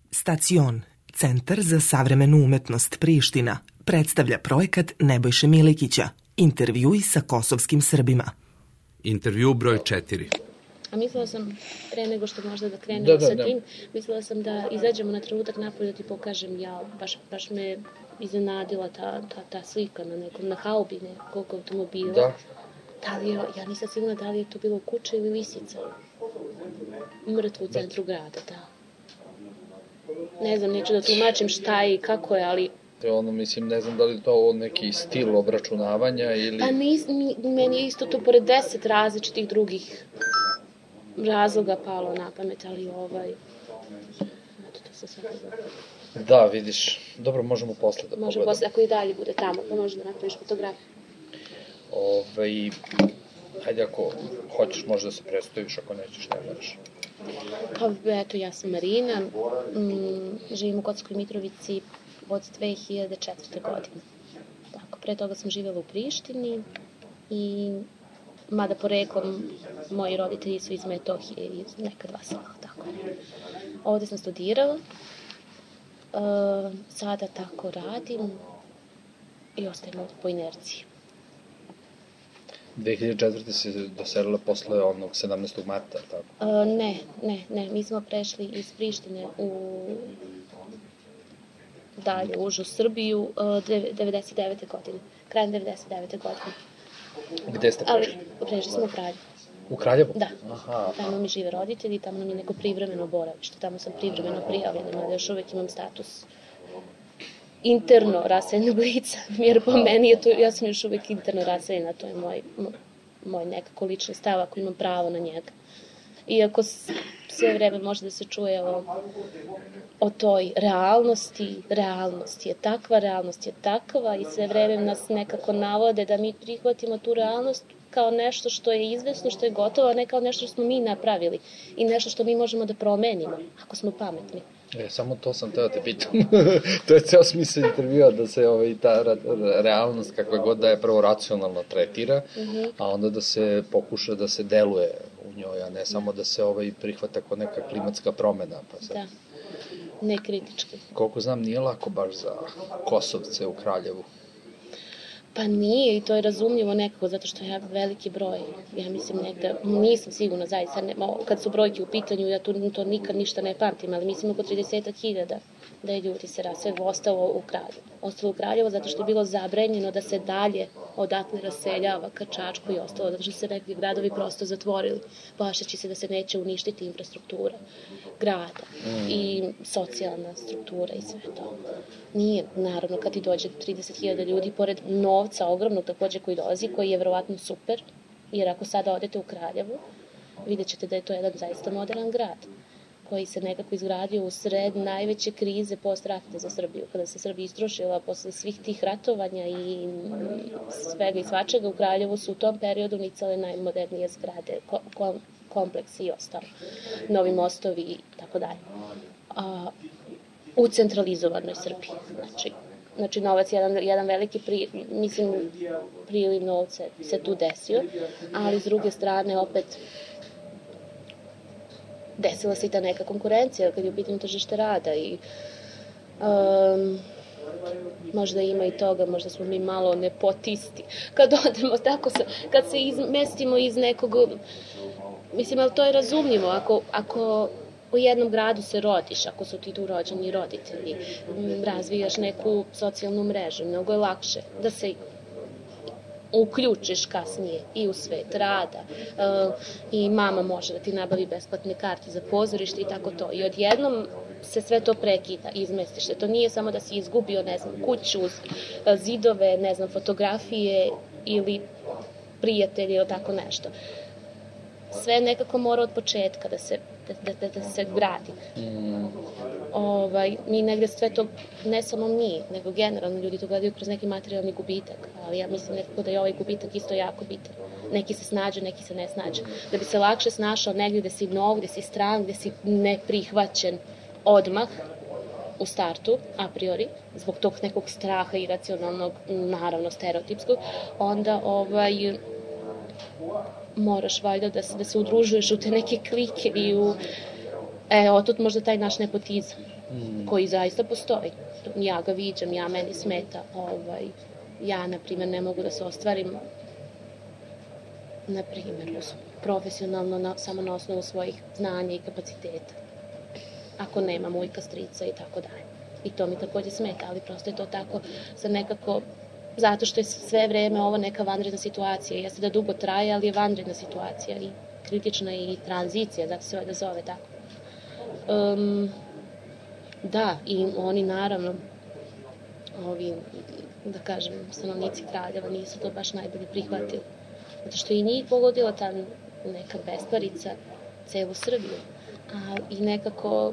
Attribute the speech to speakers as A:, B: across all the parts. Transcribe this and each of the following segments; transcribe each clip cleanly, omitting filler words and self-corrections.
A: Stacion, Centar za savremenu umetnost Priština, predstavlja projekat Nebojše Milikića, intervjui sa kosovskim Srbima.
B: Intervju broj 4.
C: A mislila sam, pre nego što možda da krenemo sa tim, mislila sam da izađemo na trenutak napolje da ti pokažem, baš me iznenadila ta slika na haubi nekog automobila.
D: Da.
C: Ja nisam sigurna da li je to bilo kuće ili lisica. Mrtvo u centru grada, da. Ne znam, neću da tumačim šta je i kako je, ali...
D: Mislim, ne znam da li to neki stil obračunavanja ili...
C: Pa meni je isto to pored 10 različitih drugih razloga palo na pamet, ali Eto, to se sve zapravo.
D: Da, vidiš. Dobro, možemo posle da pogledamo.
C: Možemo posle, ako i dalje bude tamo, pa možeš da napraviš fotografiju.
D: Hajde, ako hoćeš možda se predstaviš, ako nećeš, ne moraš.
C: Pa, eto, ja sam Marina, živim u Kosovskoj Mitrovici od 2004. godine. Tako, pre toga sam živjela u Prištini i mada poreklom moji roditelji su iz Metohije, iz neka 2 sela, tako. Ovde sam studirala, sada tako radim i ostajem ovde po inerciji.
D: 2004. si doselila posle onog 17. marta, tako?
C: Ne, mi smo prešli iz Prištine dalje, užu Srbiju, 99. godine, krajem 99. godine.
D: Gde ste prešli?
C: Prešli smo u Kraljevo.
D: U Kraljevo?
C: Da.
D: Aha.
C: Tamo mi žive roditelji, tamo nam je neko privremeno boravište, tamo sam privremeno prijavljena, mada još uvek imam status interno raseljenog lica, jer po meni je to, ja sam još uvek interno raseljena, to je moj nekako lični stav, ako imam pravo na njega. Iako sve vreme može da se čuje o toj realnosti, realnost je takva i sve vreme nas nekako navode da mi prihvatimo tu realnost kao nešto što je izvesno, što je gotovo, a ne kao nešto što smo mi napravili i nešto što mi možemo da promenimo, ako smo pametni.
D: Samo to sam teo te pitam. To je ceo smisao intervjua, da se ta realnost kakva god da je prvo racionalno tretira, a onda da se pokuša da se deluje u njoj, a ne samo da se prihvata kao neka klimatska promena.
C: Da, ne kritički.
D: Koliko znam, nije lako baš za Kosovce u Kraljevu.
C: Pa nije i to je razumljivo nekako, zato što je veliki broj, ja mislim negde, nisam sigurna zaista, kad su brojke u pitanju, ja to nikad ništa ne pamtim, ali mislim oko 30.000 da je ljudi se ostalo u Kraljevu. Ostalo u Kraljevo zato što je bilo zabranjeno da se dalje odatle raseljava ka Čačku i ostalo, zato što se neki gradovi prosto zatvorili, plašeći se da se neće uništiti infrastruktura grada i socijalna struktura i sve to. Nije, naravno, kad ti dođe 30.000 ljudi, pored novca ogromnog takođe koji dolazi, koji je verovatno super, jer ako sada odete u Kraljevo, vidjet ćete da je to jedan zaista modern grad, koji se nekako izgradio u sred najveće krize post-ratne za Srbiju. Kada se Srbija istrošila posle svih tih ratovanja i svega i svačega, u Kraljevu su u tom periodu nicale najmodernije zgrade, kompleksi i ostalo, novi mostovi i tako dalje. U centralizovanoj Srbiji. Znači novac, jedan veliki priliv novca se tu desio, ali s druge strane opet desila se i ta neka konkurencija kad je u pitanju tržište rada i možda ima i toga, možda smo mi malo nepotisti. Kad odemo tako, kad se izmestimo iz nekog, mislim, ali to je razumljivo, ako u jednom gradu se rodiš, ako su ti tu rođeni roditelji, razvijaš neku socijalnu mrežu, mnogo je lakše da se uključiš kasnije i u svet rada i mama može da ti nabavi besplatne karte za pozorište i tako to. I odjednom se sve to prekida, izmestiš se. To nije samo da si izgubio, ne znam, kuću, zidove, ne znam, fotografije ili prijatelje ili tako nešto. Sve nekako mora od početka da se gradi. Mi negde sve to, ne samo mi, nego generalno ljudi to gledaju kroz neki materijalni gubitak, ali ja mislim nekako da je ovaj gubitak isto jako bitan. Neki se snađu, neki se ne snađu. Da bi se lakše snašao negdje gde si nov, gde si stran, gde si neprihvaćen odmah u startu, a priori, zbog tog nekog straha iracionalnog, naravno stereotipskog, onda moraš valjda da se udružuješ u te neke klike i Otud možda taj naš nepotizam, koji zaista postoji. Ja ga viđam, meni smeta. Ja, na primjer, ne mogu da se ostvarim, na primjer, profesionalno samo na osnovu svojih znanja i kapaciteta. Ako nemam ujka, strica i tako dalje. I to mi takođe smeta, ali prosto je to tako sad nekako, zato što je sve vreme ovo neka vanredna situacija. Jeste da dugo traje, ali je vanredna situacija i kritična i tranzicija, zato se ovdje zove tako. Da, i oni naravno, ovi, da kažem, stanovnici Kraljeva nisu to baš najbolje prihvatili. Zato što i njih pogodila ta neka besparica celu Srbiju. I nekako,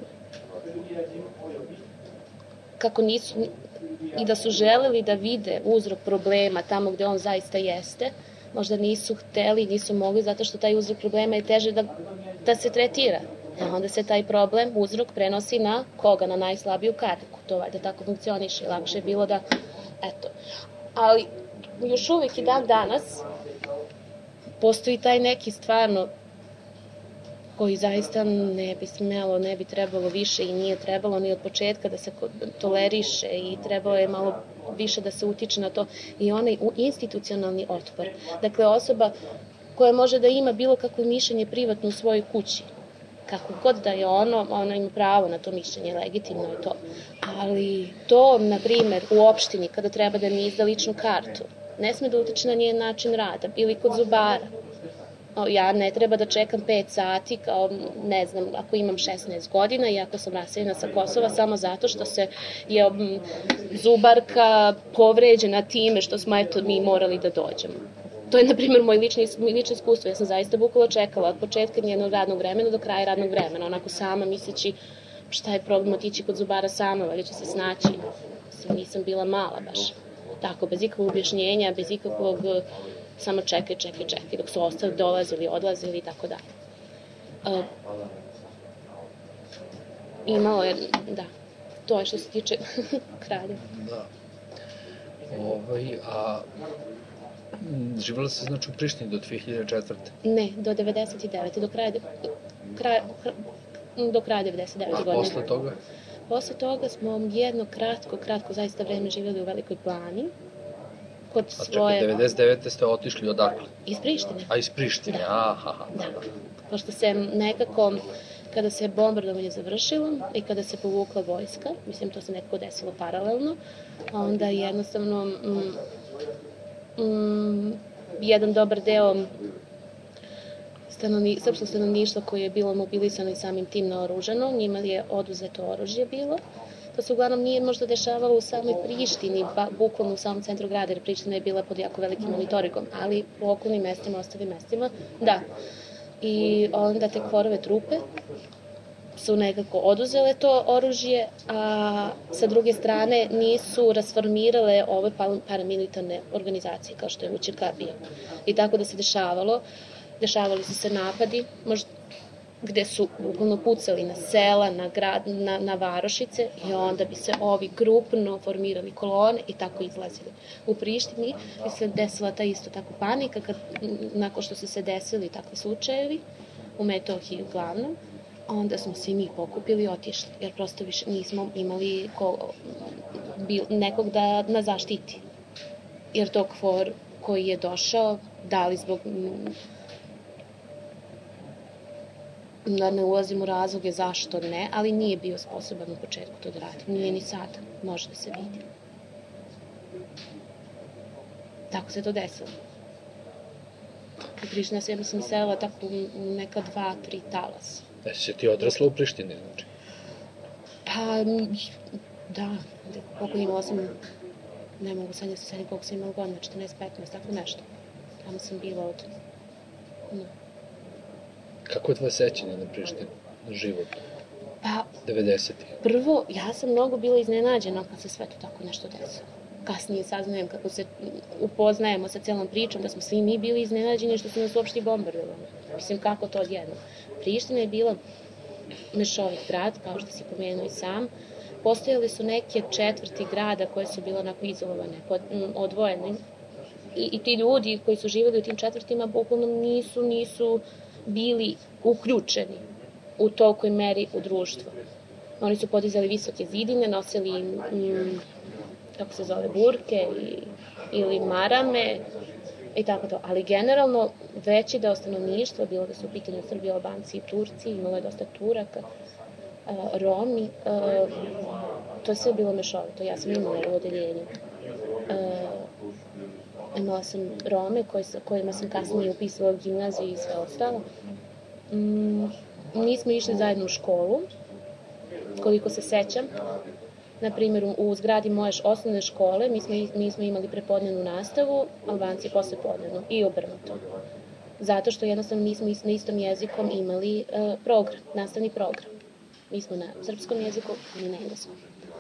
C: kako nisu, i da su želeli da vide uzrok problema tamo gde on zaista jeste, možda nisu hteli, nisu mogli, zato što taj uzrok problema je teže da se tretira. Onda se taj problem, uzrok, prenosi na koga? Na najslabiju kariku. To valjda tako funkcioniše. Lakše je bilo da, eto. Ali još uvijek i dan danas postoji taj neki stvarno koji zaista ne bi smelo, ne bi trebalo više i nije trebalo ni od početka da se toleriše i trebalo je malo više da se utiče na to i onaj institucionalni otpor. Dakle, osoba koja može da ima bilo kakvo mišljenje privatno u svojoj kući, kako god da je ona ima pravo na to mišljenje, legitimno je to. Ali to, na primer, u opštini, kada treba da mi izda ličnu kartu, ne sme da utiče na njen način rada, ili kod zubara. Ja ne treba da čekam 5 sati, kao, ne znam, ako imam 16 godina i ako sam raseljena sa Kosova, samo zato što se je zubarka povređena time što smo, eto, mi morali da dođemo. To je, na primjer, moje lično iskustvo. Ja sam zaista bukvalno čekala od početka njenog radnog vremena do kraja radnog vremena, onako sama misleći šta je problem otići kod zubara sama, valjda će se snaći. Nisam bila mala baš. Tako, bez ikakvog objašnjenja, bez ikakvog samo čekaj, dok su ostali dolazili, odlazili i tako dalje. Imalo je, da, to je što se tiče Kraljeva.
D: Da. A živjela se znači u Prištini do 2004.
C: Ne, do 99. Do kraja 99. godine.
D: A posle toga?
C: Posle toga smo jedno kratko zaista vreme živjeli u Velikoj Plani. Kod svoje...
D: Čekaj, 99. ste otišli odakle?
C: Iz Prištine.
D: A, iz Prištine, aha.
C: Da, pošto se nekako, kada se bombardovanje završilo i kada se povukla vojska, mislim to se nekako desilo paralelno, onda jednostavno jedan dobar deo srpskog stanovništva koje je bilo mobilisano i samim tim naoružano, njima je oduzeto oružje bilo. To se uglavnom nije možda dešavalo u samoj Prištini, bukvalno u samom centru grada, jer Priština je bila pod jako velikim monitoringom, ali u okolnim mestima, ostalim mestima, da. I onda te KFOR-ove trupe su nekako oduzele to oružje, a sa druge strane nisu rasformirale ove paramilitarne organizacije, kao što je UČK bio. I tako da se dešavali su se napadi, možda gde su bukvalno pucali na sela, na grad, na varošice i onda bi se ovi grupno formirali kolone i tako izlazili. U Prištini bi se desila ta isto tako panika nakon što su se desili takvi slučajevi, u Metohiji uglavnom, onda smo se i mi pokupili i otišli, jer prosto više nismo imali nekog da nas zaštiti. Jer to KFOR koji je došao, da li zbog... ne ulazim u razloge zašto ne, ali nije bio sposoban u početku to da radi. Nije ni sada, može da se vidi. Tako se to desilo. U Prištini se mislim selila tako neka 2-3 talasa.
D: Si ti odrasla u Prištini, znači?
C: Pa, da, koliko imala sam, ne mogu sad da se sedim koliko sam imala godina, 14-15, tako nešto. Tamo sam bila od...
D: Kako je tvoje sećanje na Prištinu, na život?
C: Pa,
D: 90-ih.
C: Prvo, ja sam mnogo bila iznenađena kad se sve to tako nešto desilo. Kasnije saznajem kako se upoznajemo sa celom pričom, da smo svi mi bili iznenađeni što su nas uopšte bombardovali. Mislim, kako to odjedno. Priština je bila mešovit grad, kao što si pomenuo i sam. Postojali su neke četvrti grada koje su bile onako izolovane, odvojene. I ti ljudi koji su živjeli u tim četvrtima bukvalno nisu bili uključeni u tolikoj meri u društvo. Oni su podizali visoke zidine, nosili, kako se zove, burke ili marame i tako to. Ali generalno veći deo stanovništva, bilo da su u pitanju Srbi, Albanci i Turci, imalo je dosta Turaka, Romi, to je sve bilo mešovito. Ja sam imala u odeljenju. Imala sam Rome kojima sam kasnije upisala u gimnaziju i sve ostalo. Nismo išli zajedno u školu, koliko se sećam. Naprimjer, u zgradi moje osnovne škole mi smo imali prepodnevnu nastavu, Albanci poslepodnevnu i obrnuto. Zato što jednostavno nismo na istom jezikom imali program, nastavni program. Mi smo na srpskom jeziku i na engleskom.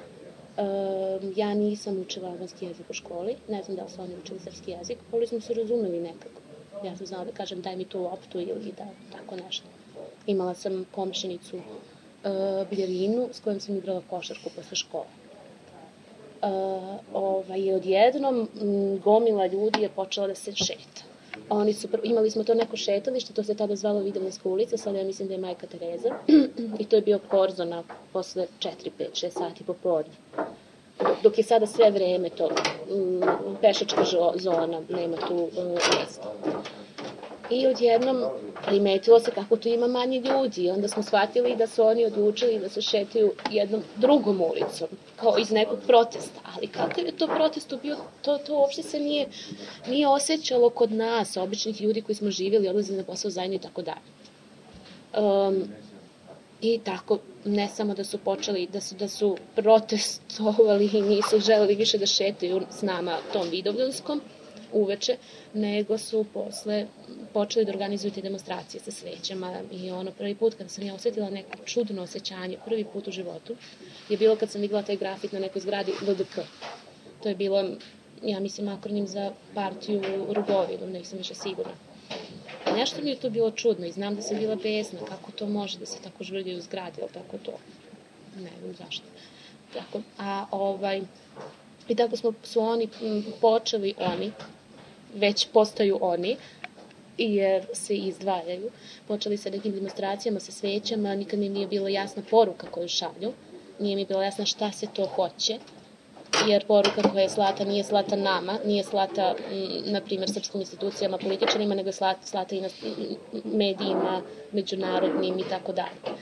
C: Ja nisam učila albanski jezik u školi, ne znam da li su oni učili srpski jezik, ali smo se razumeli nekako. Ja sam znala da kažem daj mi tu loptu ili da tako nešto. Imala sam komšinicu Biljerinu s kojom sam igrala košarku posle škole. I odjednom gomila ljudi je počela da se šeta. Imali smo to neko šetalište, to se tada zvalo Vidovdanska ulica, sada ja mislim da je Majka Tereza, i to je bio korzona posle 4, 5, 6 sati popodne. Dok je sada sve vreme to pešačka zona, nema tu mesta. I odjednom primetilo se kako tu ima manje ljudi. Onda smo shvatili da su oni odlučili da se šetaju jednom drugom ulicom, kao iz nekog protesta. Ali kakav je to protest bio, to uopšte se nije osjećalo kod nas, običnih ljudi koji smo živjeli, odlazili na posao zajedno i tako dalje. I tako, ne samo da su počeli, da su protestovali i nisu želeli više da šetaju s nama tom Vidovdanskom uveče, nego su posle počeli da organizuju te demonstracije sa svećama. I prvi put kada sam ja osjetila neko čudno osjećanje, prvi put u životu, je bilo kad sam videla taj grafit na nekoj zgradi LDK. To je bilo, ja mislim, akronim za partiju Rugovinu, nisam više sigurna. Nešto mi je to bilo čudno i znam da sam bila besna, kako to može da se tako žvrljaju u zgradi, ali tako to, ne znam zašto. Tako, i tako su oni počeli, već postaju oni, jer se izdvajaju, počeli sa nekim demonstracijama, sa svećama, nikad mi nije bila jasna poruka koju šalju, nije mi bilo jasna šta se to hoće, jer poruka koja je slata nije slata nama, nije slata, na primjer, srpskim institucijama, političarima, nego je slata i na medijima, međunarodnim i tako dalje.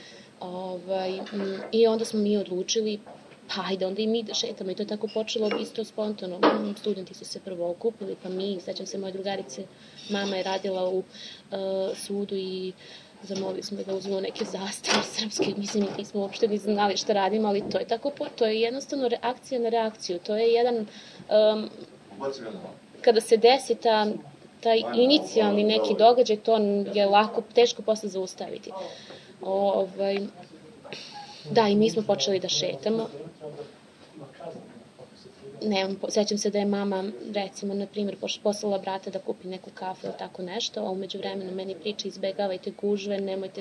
C: I onda smo mi odlučili, pa ajde, onda i mi da šetamo, i to je tako počelo isto spontano. Studenti su se prvo okupili, pa mi, sećam se moje drugarice, mama je radila u sudu i zamolili smo da uzmemo neke zastave srpske, mislim, i nismo uopšte ni znali šta radimo, ali to je tako, to je jednostavno reakcija na reakciju, to je jedan, kada se desi taj inicijalni neki događaj, to je teško posle zaustaviti. Da, i mi smo počeli da šetamo. Sećam se da je mama, recimo, na primjer, poslala brata da kupi neku kafu ili tako nešto, a umeđu vremenu meni priča izbegavajte gužve,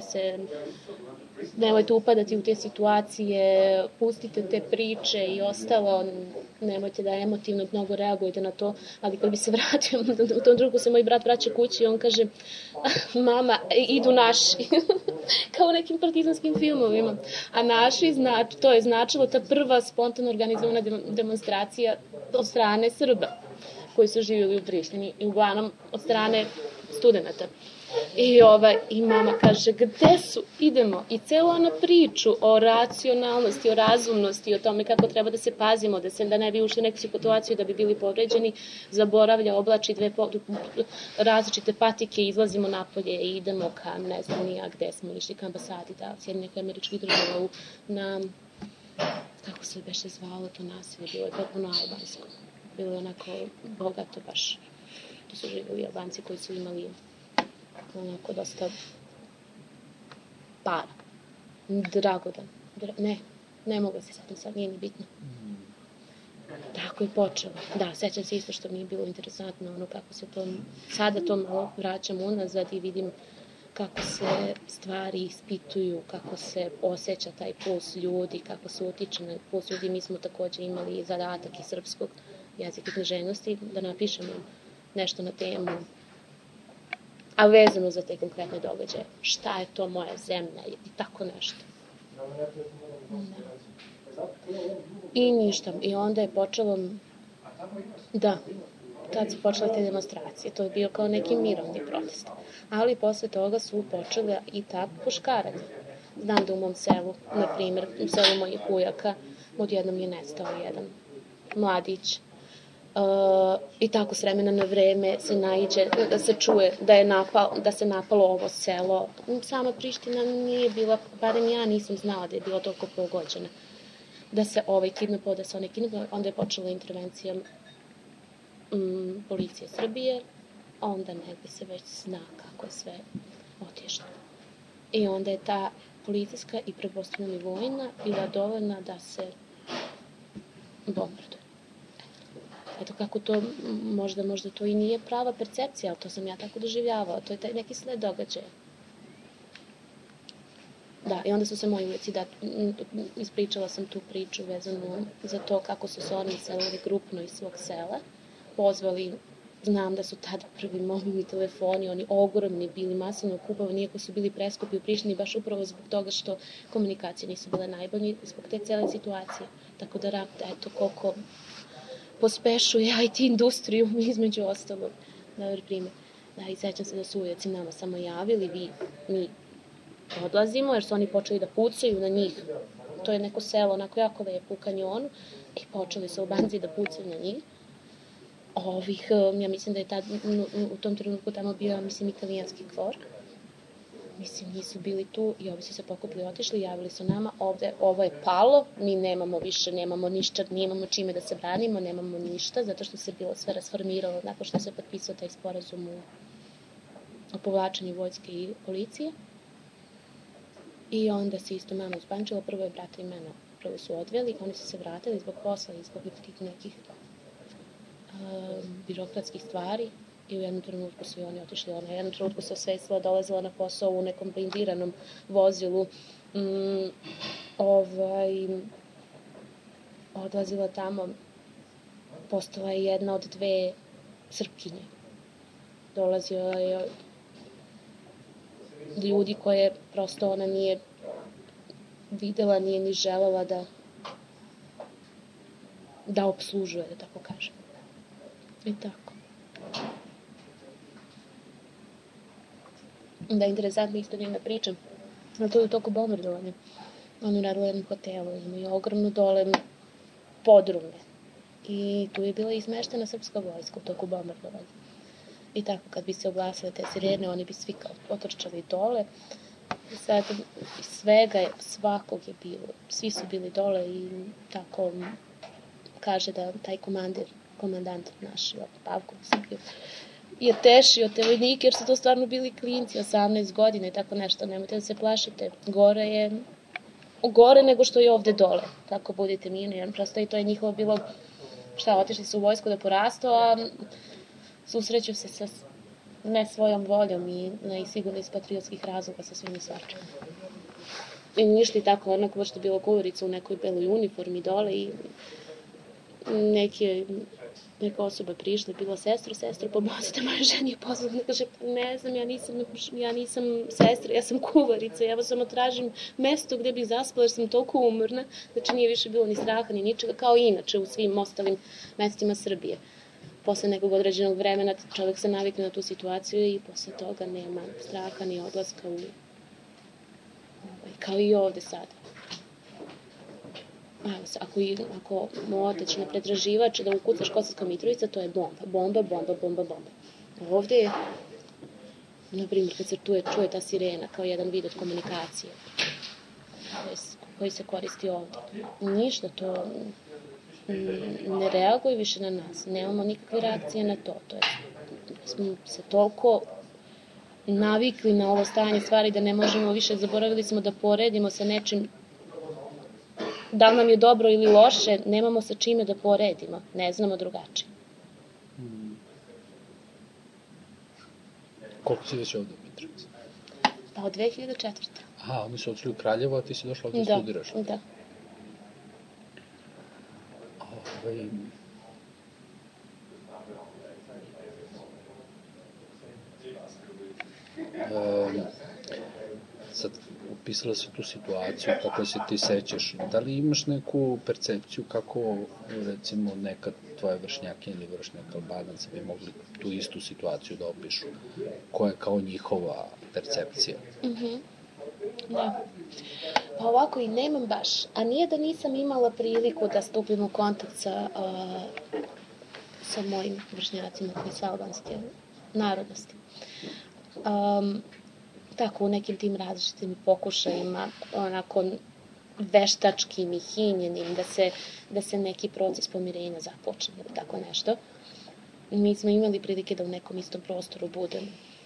C: nemojte upadati u te situacije, pustite te priče i ostalo, nemojte da emotivno mnogo reagujete na to, ali kad bi se vratio, u tom drugu se moj brat vraća kući i on kaže, mama, idu naši, kao u nekim partizanskim filmovima, a naši, to je značilo ta prva spontano organizovana demonstracija od strane Srba koji su živjeli u Prištini i uglavnom od strane studenta. I mama kaže, gde su, idemo, i celu onu priču o racionalnosti, o razumnosti, o tome kako treba da se pazimo, da ne bi ušli u neku situaciju da bi bili povređeni, zaboravlja, oblači različite patike, izlazimo napolje i idemo ka, ne znam nija gde smo išli, ka ambasadi, da, Sjedinjenih Američkih Država na, kako se beše zvalo to nasilje, bilo je potpuno albansko, bilo je onako bogato baš, to su živjeli Albanci koji su imali onako dosta para. Dragodan. Ne mogu se setim sad, nije ni bitno. Tako je počelo. Da, sećam se isto što mi je bilo interesantno, ono kako se to, sada to malo vraćam unazad i vidim kako se stvari ispituju, kako se osjeća taj puls ljudi, kako se utiče na puls ljudi. Mi smo također imali zadatak iz srpskog jezika i književnosti da napišemo nešto na temu a vezano za te konkretne događaje. Šta je to moja zemlja i tako nešto. I ništa. I onda je počelo, da, tad su počele te demonstracije. To je bio kao neki mirovni protest. Ali posle toga su počele i ta puškaranja. Znam da u mom selu, na primjer, u selu mojih ujaka, odjednom je nestao jedan mladić. I tako s vremena na vreme se naiđe, da se čuje da se napalo ovo selo. Sama Priština nije bila, barem ja nisam znala da je bila toliko pogođena. Da se kidnapao, da se onaj kidnapao, onda je počela intervencija policije Srbije, onda negde se već zna kako je sve otišlo. I onda je ta policijska i pretpostavljena i vojna bila dovoljna da se bombarduje. Eto kako to, možda to i nije prava percepcija, ali to sam ja tako doživljavala. To je taj neki sled događaja. Da, i onda su se moji ujeci, ispričala sam tu priču vezanu za to kako su se oni selili grupno iz svog sela, pozvali, znam da su tad prvi mobilni telefoni, oni ogromni, bili masivno kupovani, iako su bili preskupi u Prištini, baš upravo zbog toga što komunikacije nisu bile najbolje, zbog te cele situacije. Tako da RAPT, eto koliko pospešuje IT industriju, između ostalog. Dobar primjer. Da, i sećam se da su ujeci nama samo javili, mi odlazimo, jer su oni počeli da pucaju na njih. To je neko selo, onako jako lepo u kanjonu, i počeli su Albanci da pucaju na njih. Ja mislim da je tad, u tom trenutku tamo bio, mislim, italijanski kvor. Mislim, nisu bili tu i ovi su se pokupili, otišli, javili su nama, ovo je palo, mi nemamo više, nemamo ništa, nemamo čime da se branimo, nemamo ništa, zato što se bilo sve rasformiralo nakon što se potpisao taj sporazum o povlačenju vojske i policije. I onda se isto mama uspančila, prvo je brata i mene, prvo su odveli, oni su se vratili zbog posla i zbog tih nekih birokratskih stvari i u jednom trenutku su i oni otišli. U jednom trenutku se osvestila, dolazila na posao u nekom blindiranom vozilu, odlazila tamo, postala je jedna od dve Srpkinje. Dolazila je ljudi koje prosto ona nije videla, nije ni želela da obslužuje, da tako kažem. I tako. Da, interesantna isto njena priča. Ali to je u toku bombardovanja. On je radila u jednom hotelu, imaju ogromno dole podrume. I tu je bila izmeštena srpska vojska u toku bombardovanja. I tako, kad bi se oglasile te sirene, oni bi svi otrčali dole. I sad, svega, svakog je bilo. Svi su bili dole i tako kaže da taj komandant naš, Pavko, je tešio te vojnike, jer su to stvarno bili klinci, 18 godina i tako nešto. Nemojte da se plašite. Gore nego što je ovde dole. Tako budite mirni, jer prosto i to je njihovo bilo, otišli su u vojsku da porastu, a susreću se sa ne svojom voljom i sigurno iz patriotskih razloga sa svim i svačim. I išli tako, onako baš što je bilo kuvarica u nekoj beloj uniformi dole i neka osoba prišla, bila sestro, pomozite moje ženi, pozvala, kaže, ne znam, ja nisam sestra, ja sam kuvarica, ja vas samo tražim mesto gde bih zaspala, jer sam toliko umorna, znači nije više bilo ni straha, ni ničega, kao i inače u svim ostalim mestima Srbije. Posle nekog određenog vremena čovjek se navikne na tu situaciju i posle toga nema straha ni odlaska kao i ovde sada. Ako otač na pretraživač da ukucaš Kosovska Mitrovica, to je bomba. Ovde je, na primjer, kad se čuje ta sirena kao jedan vid od komunikacije koji se koristi ovde. Ništa, to ne reaguje više na nas. Nemamo nikakve reakcije na to. Smo se toliko navikli na ovo stanje stvari da ne možemo više, zaboravili smo da poredimo sa nečim. Da li nam je dobro ili loše, nemamo sa čime da poredimo. Ne znamo drugačije.
D: Koliko si već ovde u Mitrovici?
C: Pa od 2004.
D: Aha, oni su odšli u Kraljevo, a ti si došla ovde da studiraš?
C: Da.
D: Sad, upisala si tu situaciju, kako se ti sećaš, da li imaš neku percepciju kako, recimo, neka tvoja vršnjaka ili vršnjaka Albanaca bi mogli tu istu situaciju da opišu? Koja je kao njihova percepcija?
C: Da. Pa ovako i nemam baš. A nije da nisam imala priliku da stupim u kontakt sa mojim vršnjacima koji su albanske narodnosti. Tako u nekim tim različitim pokušajima, onako veštačkim i hinjenim, da se neki proces pomirenja započne ili tako nešto. Mi smo imali prilike da u nekom istom prostoru budemo.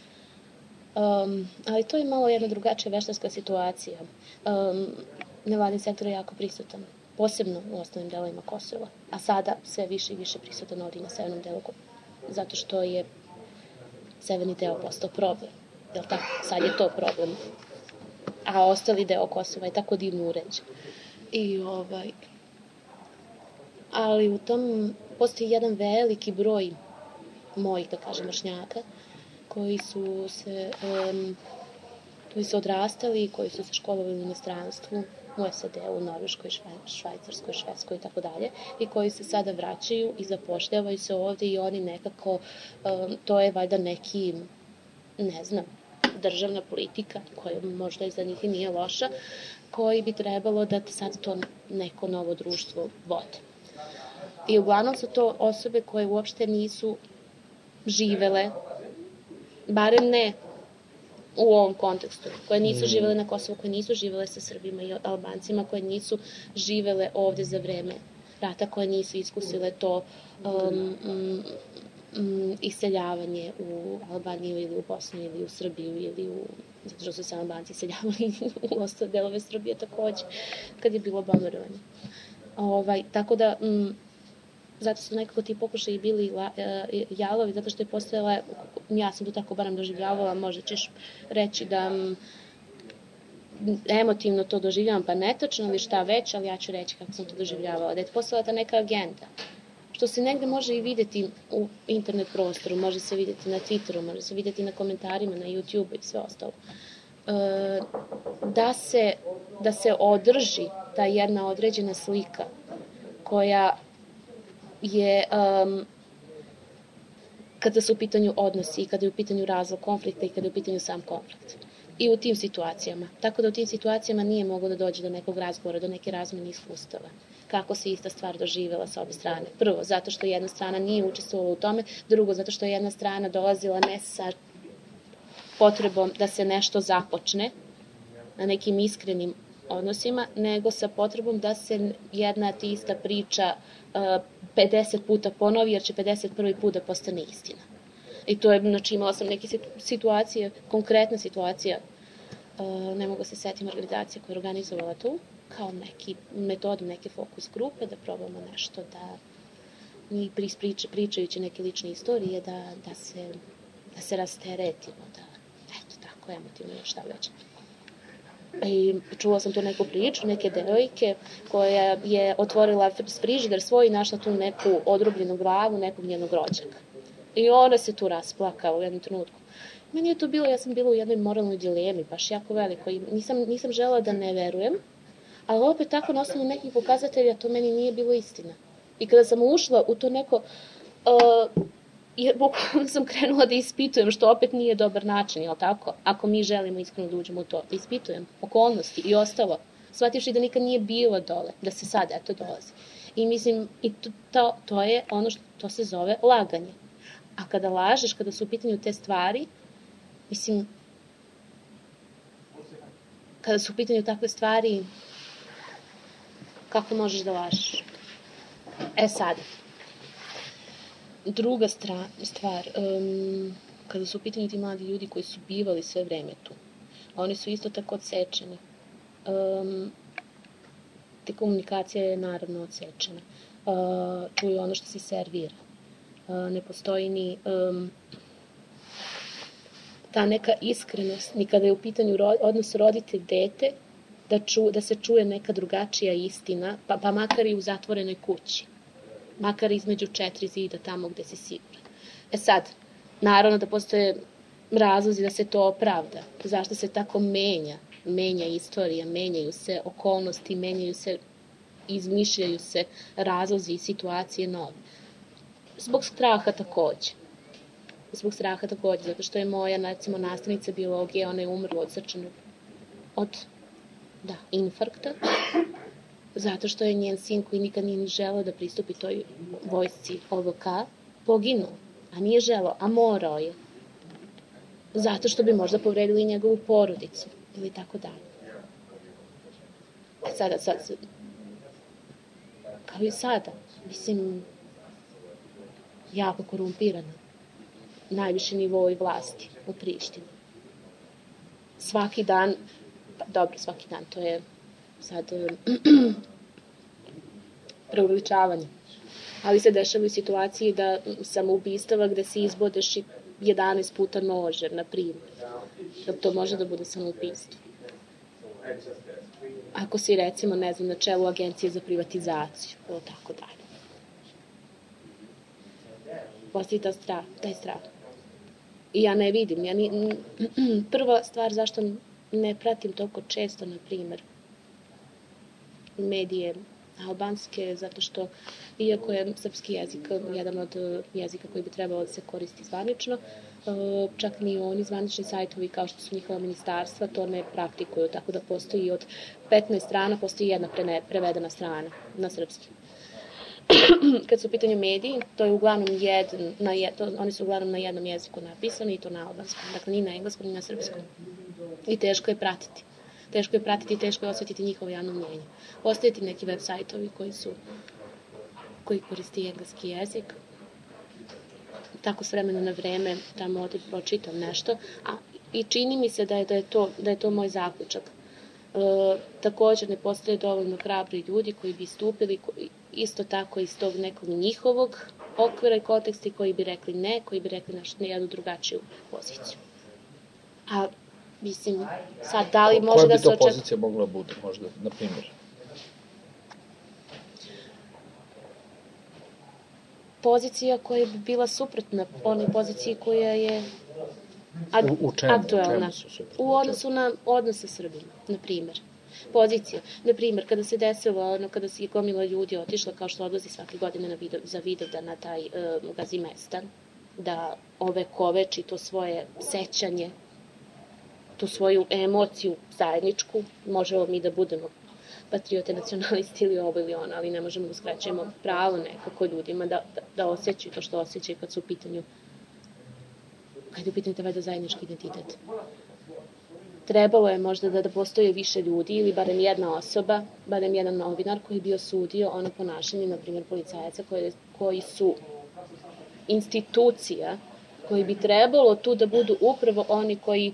C: Ali to je malo jedna drugačija veštačka situacija. Nevladin sektor je jako prisutan, posebno u osnovnim delovima Kosova, a sada sve više i više prisutan ovdje na severnom delu, zato što je severni deo postao problem. Jel tako? Sad je to problem. A ostali deo Kosova je tako divno uređen. Ali u tom postoji jedan veliki broj mojih, da kažem, vršnjaka, koji su odrastali, koji su se školovali u inostranstvu, u SAD-u, u Norveškoj, Švajcarskoj, Švedskoj i tako dalje, i koji se sada vraćaju i zapošljavaju se ovde i oni nekako, to je valjda neki, ne znam, državna politika, koja možda i za njih i nije loša, koji bi trebalo da sad to neko novo društvo vode. I uglavnom su to osobe koje uopšte nisu živele, barem ne u ovom kontekstu, koje nisu živele na Kosovu, koje nisu živele sa Srbima i Albancima, koje nisu živele ovde za vreme rata, koje nisu iskusile to iseljavanje u Albaniju ili u Bosnu ili u Srbiju ili zato što su se Albanci iseljavali u ostale delove Srbije takođe, kad je bilo bombardovanje. Tako da, zato su nekako ti pokušaji bili jalovi, zato što je postojala, ja sam to tako barem doživljavala, možda ćeš reći da emotivno to doživljavam, pa netočno ili šta već, ali ja ću reći kako sam to doživljavala, da je postojala ta neka agenda, što se negde može i videti u internet prostoru, može se videti na Twitteru, može se videti na komentarima, na YouTubeu i sve ostalo, da se održi ta jedna određena slika koja je, kada su u pitanju odnosi i kada je u pitanju razlog konflikta i kada je u pitanju sam konflikt. I u tim situacijama. Tako da u tim situacijama nije moglo da dođe do nekog razgovora, do neke razmene iskustava. Kako se ista stvar doživjela sa obe strane. Prvo, zato što jedna strana nije učestvovala u tome. Drugo, zato što je jedna strana dolazila ne sa potrebom da se nešto započne na nekim iskrenim odnosima, nego sa potrebom da se jedna ti ista priča 50 puta ponovi, jer će 51. put da postane istina. I to je, znači, imala sam neke situacije, konkretna situacija, ne mogu se setiti organizacije koja je organizovala tu, kao neki metodu, neke fokus grupe, da probamo nešto da mi pričajući neke lične istorije, da se rasteretimo, da, eto, tako, emotivno je šta već. I čula sam tu neku priču, neke devojke koja je otvorila frižider svoj i našla tu neku odrubljenu glavu nekog njenog rođaka. I ona se tu rasplakala u jednom trenutku. Meni je to bilo, ja sam bila u jednoj moralnoj dilemi, baš jako veliko, i nisam želela da ne verujem, ali opet tako na osnovu nekih pokazatelja to meni nije bilo istina. I kada sam ušla u to neko, bukvalno sam krenula da ispitujem, što opet nije dobar način, jel tako? Ako mi želimo iskreno da uđemo u to, da ispitujem okolnosti i ostalo, shvativši da nikad nije bilo dole, da se sad eto dolazi. I mislim, i to je ono što to se zove laganje. A kada lažeš, kada su u pitanju te stvari, mislim, kada su u pitanju takve stvari, kako možeš da lažeš? Sad, druga stvar, kada su u pitanju ti mladi ljudi koji su bivali sve vreme tu, oni su isto tako odsečeni. Te komunikacija je naravno odsečena. Čuju ono što se servira. Ne postoji ni ta neka iskrenost, ni kada je u pitanju odnos roditelj-dete, da se čuje neka drugačija istina, pa makar i u zatvorenoj kući. Makar između 4 zida, tamo gde si siguran. Sad, naravno da postoje razlozi da se to opravda. Zašto se tako menja? Menja istorija, menjaju se okolnosti, menjaju se, izmišljaju se razlozi i situacije nove. Zbog straha takođe. Zato što je moja, recimo, nastavnica biologije, ona je umrla od srčanog, infarkta, zato što je njen sin koji nikad nije ni želeo da pristupi toj vojsci OVK, poginuo, a nije želeo, a morao je. Zato što bi možda povredili njegovu porodicu ili tako dalje. Sada, kao i sada, mislim, jako korumpirana. Najviši nivo i vlasti u Prištini. Svaki dan, to je sad preuveličavanje. Ali se dešavaju situaciji da samoubistava gde se izbodeš 11 puta nožer, na primjer. Da to može da bude samoubistvo. Ako si, recimo, ne znam, na čelu agencije za privatizaciju, ili tako dalje. Postoji taj strah. I ja ne vidim. Prva stvar zašto ne pratim toliko često, na primjer, medije albanske, zato što, iako je srpski jezik jedan od jezika koji bi trebalo da se koristi zvanično, čak ni oni zvanični sajtovi kao što su njihova ministarstva to ne praktikuju, tako da postoji od 15 strana, postoji jedna prevedena strana na srpski. Kad su u pitanju mediji, to je uglavnom oni su uglavnom na jednom jeziku napisani i to na albanskom, dakle ni na engleskom ni na srpskom. I teško je pratiti. Teško je osjetiti njihovo javno mnjenje. Postoje ti neki web sajtovi koji koristi engleski jezik. Tako s vremena na vreme tamo odem pročitam nešto. I čini mi se da je to moj zaključak. Također ne postoje dovoljno hrabri ljudi koji bi istupili isto tako iz tog nekog njihovog okvira i konteksta koji bi rekli ne, koji bi rekli na jednu drugačiju poziciju. A mislim, sad, da li može da se očekuje...
D: Koja bi to pozicija mogla bude, možda, na primjer?
C: Pozicija koja bi bila suprotna onoj poziciji koja je aktuelna. U odnosu na odnos sa Srbima, na primjer. Pozicija. Na primjer, kada se desilo, kada se gomila ljudi otišla, kao što odlazi svake godine za Vidovdan na taj Gazimestan, da ovekoveči to svoje sećanje, tu svoju emociju zajedničku, možemo mi da budemo patriote, nacionalisti ili ovo ili ono, ali ne možemo da uskraćujemo pravo nekako ljudima da osjećaju to što osjećaju kad su u pitanju taj zajednički identitet. Trebalo je možda da postoje više ljudi ili barem jedna osoba, barem jedan novinar koji bi osudio ono ponašanje, na primjer policajaca koji su institucija, koji bi trebalo tu da budu upravo oni koji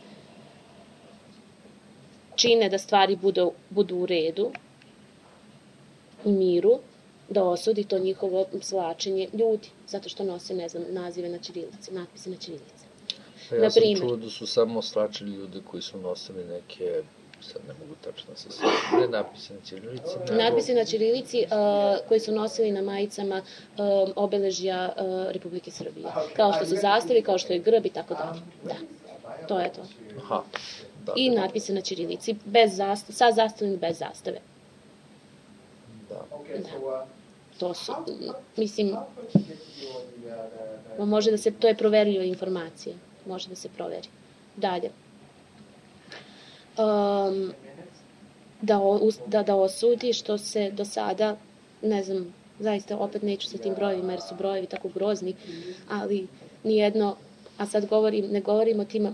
C: čine da stvari budu u redu, u miru, da osudi to njihovo svlačenje ljudi, zato što nose, ne znam, nazive na ćirilici, natpise na ćirilici.
D: Ja sam čuo da su samo svlačili ljudi koji su nosili neke, sad ne mogu tačno se sjetiti, ne natpise na ćirilici, nego...
C: Natpise na ćirilici koji su nosili na majicama obeležja Republike Srbije. Kao što su zastavi, kao što je grb i tako dalje. Da, to je to.
D: Aha. Da.
C: I natpise na ćirilici, sa zastavom i bez zastave.
D: Da.
C: To su, mislim, može da se, to je proverljiva informacija, može da se proveri. Dalje. Da osudi što se do sada, ne znam, zaista opet neću sa tim brojevima jer su brojevi tako grozni, ali nijedno, a sad ne govorim o tim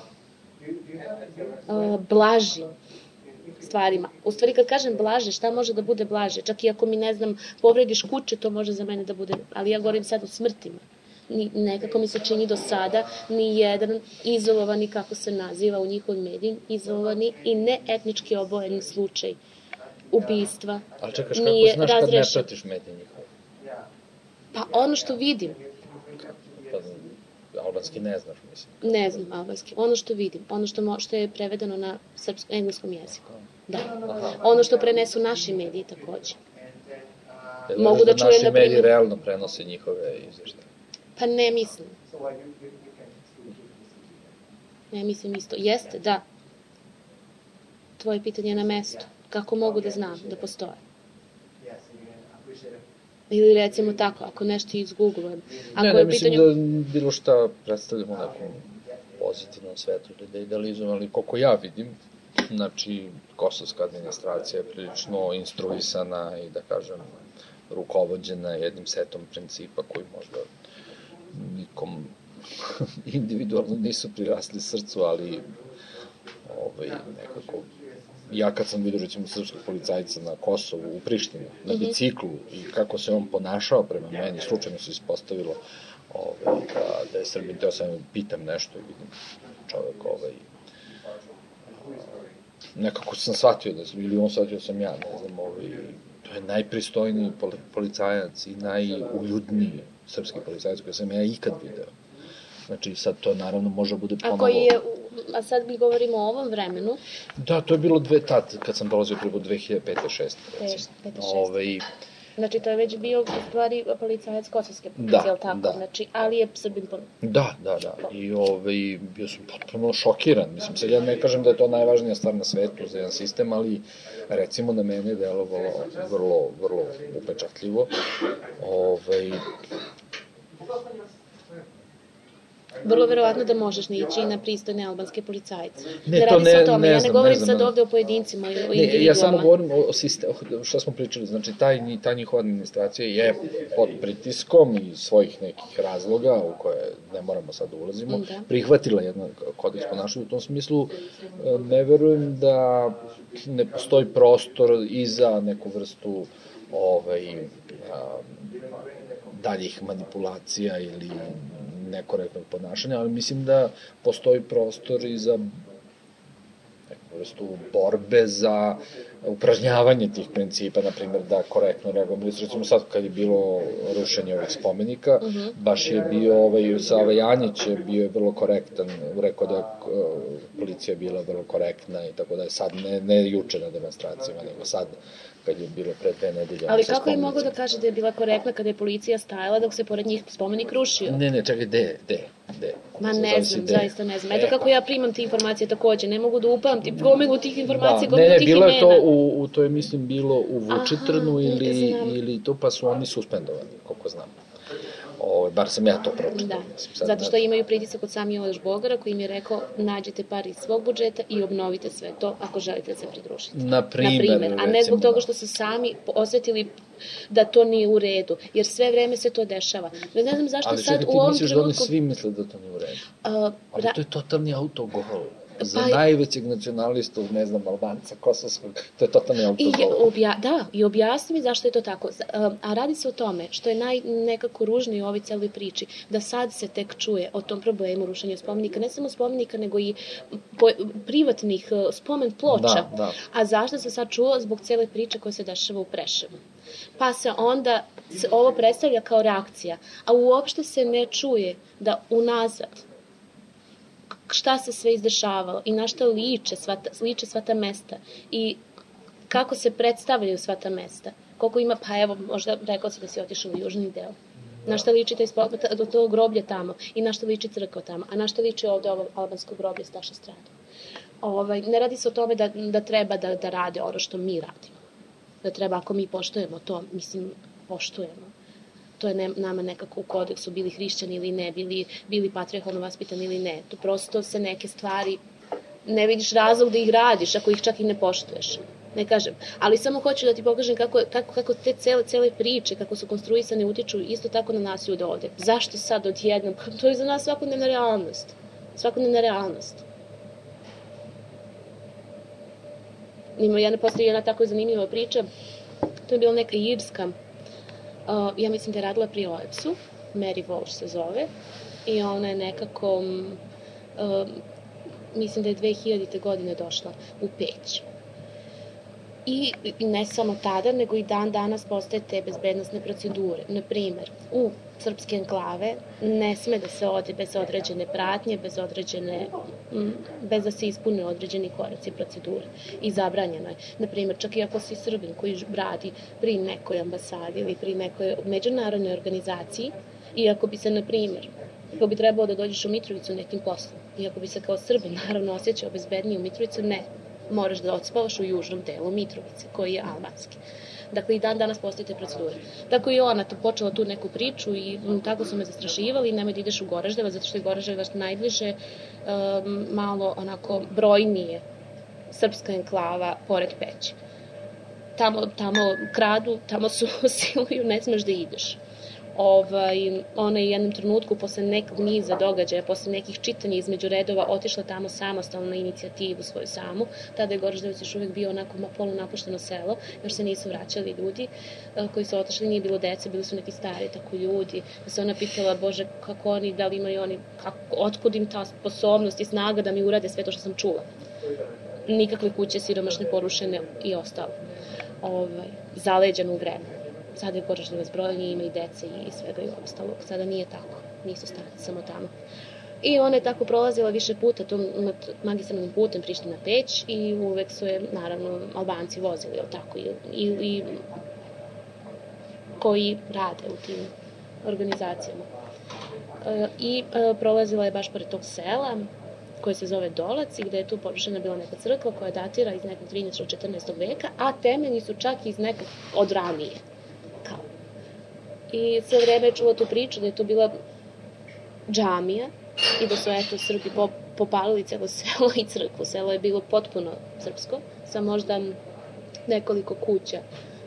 C: blažim stvarima. U stvari kad kažem blaže, šta može da bude blaže? Čak i ako mi, ne znam, povrediš kuće, to može za mene da bude, ali ja govorim sad o smrtima. Nekako mi se čini do sada ni jedan izolovani, kako se naziva u njihovim medijima, izolovani i neetnički obojeni slučaj ubistva.
D: Ali čekaš, kako znaš kad ne pratiš medije njihove?
C: Pa ono što vidim.
D: Albanski ne znaš, mislim.
C: Ne znam albanski. Ono što vidim, ono što je prevedeno na engleskom jeziku. Da. Ono što prenesu naši mediji takođe.
D: Mogu da čujem naši mediji realno prenose njihove izveštaje.
C: Pa ne mislim. Ja mislim isto. Jeste, da. Tvoje pitanje je na mestu. Kako mogu da znam da postoje? Ili recimo tako, ako nešto izgooglujem.
D: Ne, mislim da bilo šta predstavljamo u nekom pozitivnom svetu ili da idealizujem, ali koliko ja vidim, znači, kosovska administracija je prilično instruisana i, da kažem, rukovođena jednim setom principa koji možda nikom individualno nisu prirasli srcu, ali nekako ja kad sam vidio recimo srpskog policajca na Kosovu, u Prištini, na biciklu i kako se on ponašao prema meni, slučajno se ispostavilo da je Srbin, teo sam pitam nešto i vidim čovek nekako sam shvatio ili on shvatio sam ja, ne znam, to je najpristojniji policajac i najuljudniji srpski policajac koji sam ja ikad video. Znači, sad to naravno može bude ponovo...
C: A sad mi govorimo o ovom vremenu?
D: Da, to je bilo kad sam dolazio prvo 2005-2006.
C: 2005-2006. Znači, to je već bio u stvari policajac kosovske policije, je li tako?
D: Da.
C: Znači, ali je Srbin...
D: Da. I bio sam potpuno šokiran. Mislim, sad ja ne kažem da je to najvažnija stvar na svetu za jedan sistem, ali recimo na mene je delovalo vrlo, vrlo upečatljivo.
C: Vrlo verovatno da možeš nići na pristojne albanske policajce.
D: Ne radi se o tome.
C: Ja ne govorim sad ovde o pojedincima, o individuama.
D: Ja samo govorim o sistemu, što smo pričali. Znači, ta njihova administracija je pod pritiskom i svojih nekih razloga, u koje ne moramo sad da ulazimo, prihvatila jedan kodeks ponašanja. U tom smislu ne verujem da ne postoji prostor i za neku vrstu daljih manipulacija ili nekorektnog ponašanja, ali mislim da postoji prostor i za neku vrstu borbe za upražnjavanje tih principa, na primjer da korektno reagujemo. Recimo sad kad je bilo rušenje ovih spomenika, baš je bio Sava Janjić je bio vrlo korektan, rekao da je policija bila vrlo korektna i tako da je sad, ne juče na demonstracijama, nego sad kad je bilo pre 2 nedelje.
C: Ali kako je mogo da kaže da je bila korektna kada je policija stajala dok se pored njih spomenik rušio?
D: Ne, čekaj, gde?
C: Ma ne znam, zaista ne znam. Eto kako ja primam te informacije takođe, ne mogu da upamtim gomilu tih informacija, gomilu tih imena.
D: Ne, bilo je to je mislim bilo u Vučitrnu ili to, pa su oni suspendovani, koliko znam. Bar sam ja to pročitao.
C: Da, zato što imaju pritisak od sami Miloš Bogara koji im je rekao nađite par iz svog budžeta i obnovite sve to ako želite da se pridružite.
D: Na primer.
C: A ne zbog toga što su sami osetili da to nije u redu, jer sve vreme se to dešava. Ne znam zašto sad u ovom trenutku... Ali čekaj, ti misliš da oni svi misle da to nije u redu? Ali to je totalni autogol. Za najvećeg nacionalistu, ne znam, Albanca, Kosovskog, to je totalni autogol. Da, i objasni mi zašto je to tako. A radi se o tome, što je nekako ružnije u ovoj celoj priči, da sad se tek čuje o tom problemu rušenja spomenika, ne samo spomenika, nego i privatnih spomen ploča.
D: Da.
C: A zašto se sad čuo? Zbog cele priče koja se dešava u Preševu. Pa se onda ovo predstavlja kao reakcija, a uopšte se ne čuje da unazad šta se sve izdešavalo i na šta liče sva ta mesta i kako se predstavljaju sva ta mesta. Koliko ima, pa evo, možda rekao si da si otišao u južni deo. Na šta liči do tog groblja tamo i na šta liči crkva tamo, a na šta liči ovde ovo albansko groblje Staša Strada. Ne radi se o tome da treba da rade ono što mi radimo. Da treba, ako mi poštujemo to, mislim, poštujemo. To je nama nekako u kodeksu, bili hrišćani ili ne, bili patrijarhalno vaspitani ili ne. To prosto se neke stvari, ne vidiš razlog da ih radiš ako ih čak i ne poštuješ. Ne kažem. Ali samo hoću da ti pokažem kako te cele priče, kako su konstruisane, utiču isto tako na nas ljude ovde. Zašto sad odjednom? To je za nas svakodnevna realnost. Svakodnevna realnost. Postoji jedna tako zanimljiva priča. To je bila neka irska, ja mislim da je radila pri OEBS-u, Mary Walsh se zove, i ona je nekako, mislim da je 2000. godine došla u Peć. I ne samo tada, nego i dan danas postoje te bezbednosne procedure. Naprimer, u srpske enklave ne sme da se ode bez određene pratnje, bez da se ispune određeni koraci procedure. I zabranjeno je. Naprimer, čak i ako si Srbin koji radi pri nekoj ambasadi ili pri nekoj međunarodnoj organizaciji, i ako bi se, naprimer, ako bi trebalo da dođeš u Mitrovicu nekim poslom, iako bi se kao Srbin naravno osjećao bezbednije u Mitrovici, ne. Moraš da odspavaš u južnom delu Mitrovice, koji je albanski. Dakle, i dan danas postoji te procedure. Tako i ona počela tu neku priču i tako su me zastrašivali, nemoj da ideš u Goraždevac, zato što je Goraždevac najbliže, malo onako brojnije srpska enklava pored Peći. Tamo kradu, tamo su siluju, ne smeš da ideš. Ona je u jednom trenutku, posle nekog niza događaja, posle nekih čitanja između redova, otišla tamo samostalno na inicijativu svoju samu. Tada je Goraždevac još uvek bio onako polunapušteno selo, još se nisu vraćali ljudi koji su otišli, nije bilo dece, bili su neki stari tako ljudi. Da se ona pitala, Bože, kako oni, da li imaju oni, otkud im ta sposobnost i snaga da mi urade sve to što sam čula. Nikakve kuće siromašne, porušene i ostalo. Zaleđeno u vremenu. Sada je Goraždevac brojni, ima i dece i svega i ostalog. Sada nije tako, nisu starci samo tamo. I ona je tako prolazila više puta tom magistralnim putem Priština Peć i uvek su je, naravno, Albanci vozili, tako, i koji rade u tim organizacijama. I prolazila je baš pored tog sela, koje se zove Dolac i gde je tu porušena bila neka crkva koja datira iz nekog 13. 14. veka, a temelji su čak iz nekog od ranije. I sve vreme je čula tu priču da je to bila džamija i da su, eto, Srbi popalili celo selo i crkvu. Selo je bilo potpuno srpsko, sa možda nekoliko kuća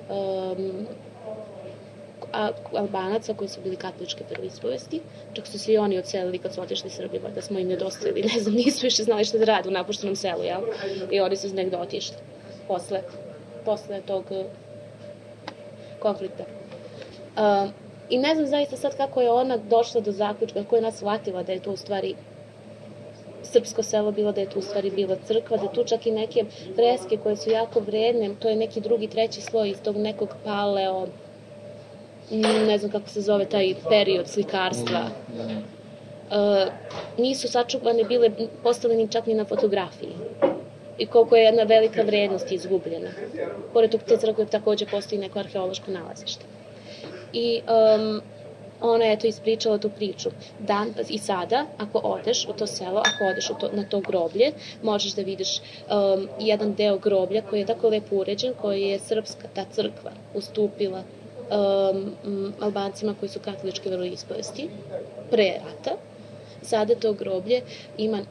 C: Albanaca koji su bili katoličke veroispovesti. Čak su se i oni odselili kad su otišli Srbi, da smo im nedostajili, ne znam, nisu više znali šta da rade u napuštenom selu, jel? I oni su negde otišli posle tog konflikta. I ne znam zaista sad kako je ona došla do zaključka, kako je ona shvatila da je to u stvari srpsko selo bilo, da je tu u stvari bila crkva, da tu čak i neke freske koje su jako vredne, to je neki drugi, treći sloj iz tog nekog paleo, ne znam kako se zove taj period slikarstva, nisu sačuvane bile postavljeni čak ni na fotografiji. I koliko je jedna velika vrednost izgubljena. Pored te crkve takođe postoji neko arheološko nalazište. I ona je to ispričala tu priču. I sada, ako odeš u to selo, ako odeš na to groblje, možeš da vidiš jedan deo groblja koji je tako lepo uređen, koji je srpska, ta crkva, ustupila Albancima koji su katoličke veroispovesti pre rata. Sada to groblje ima